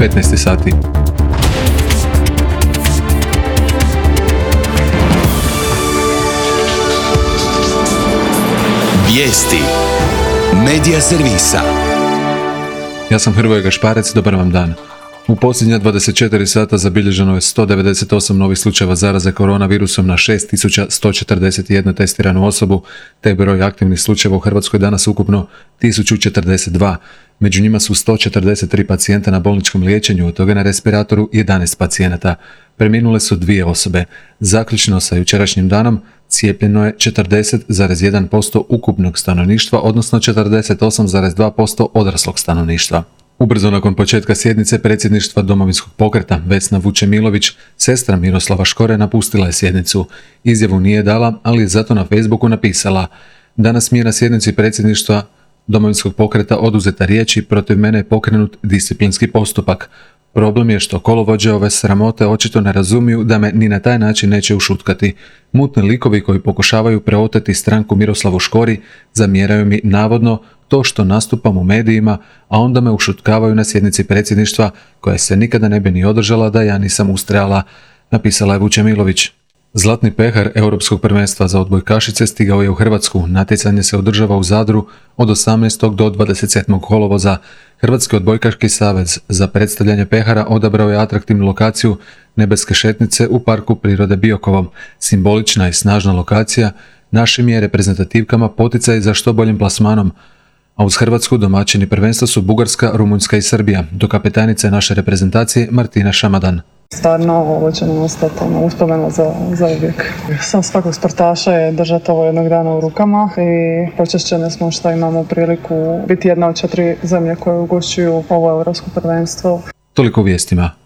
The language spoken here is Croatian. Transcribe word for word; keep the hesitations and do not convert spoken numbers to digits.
petnaest sati. Vijesti Medija servisa. Ja sam Hrvoje Gašparec, dobar vam dan. U posljednja dvadeset četiri sata zabilježeno je sto devedeset osam novih slučajeva zaraze koronavirusom na šest tisuća sto četrdeset jednu testiranu osobu, te broj aktivnih slučajeva u Hrvatskoj danas ukupno tisuću četrdeset dva. Među njima su sto četrdeset tri pacijenta na bolničkom liječenju, od toga na respiratoru jedanaest pacijenata. Preminule su dvije osobe. Zaključno sa jučerašnjim danom cijepljeno je četrdeset zarez jedan posto ukupnog stanovništva, odnosno četrdeset osam zarez dva posto odraslog stanovništva. Ubrzo nakon početka sjednice predsjedništva Domovinskog pokreta, Vesna Vučemilović, sestra Miroslava Škore, napustila je sjednicu. Izjavu nije dala, ali je zato na Facebooku napisala: danas mi je na sjednici predsjedništva Domovinskog pokreta oduzeta riječ i protiv mene je pokrenut disciplinski postupak. Problem je što kolovođe ove sramote očito ne razumiju da me ni na taj način neće ušutkati. Mutni likovi koji pokušavaju preoteti stranku Miroslavu Škori zamjeraju mi navodno to što nastupam u medijima, a onda me ušutkavaju na sjednici predsjedništva koja se nikada ne bi ni održala da ja nisam ustrajala, napisala je Vučemilović. Zlatni pehar Europskog prvenstva za odbojkašice stigao je u Hrvatsku. Natjecanje se održava u Zadru od osamnaestog do dvadeset sedmog kolovoza. Hrvatski odbojkaški savez za predstavljanje pehara odabrao je atraktivnu lokaciju Nebeske šetnice u Parku prirode Biokovo. Simbolična i snažna lokacija našim je reprezentativkama poticaj za što boljim plasmanom, a uz Hrvatsku domaćini prvenstva su Bugarska, Rumunjska i Srbija, do kapetanice naše reprezentacije Martina Šamadan. Stvarno ovo će nam ostati ono, uspomeno za, za uvijek. Sam svakog sportaša je držati ovo jednog dana u rukama i počašćeni smo što imamo priliku biti jedna od četiri zemlje koje ugošćuju ovo europsko prvenstvo. Toliko u vijestima.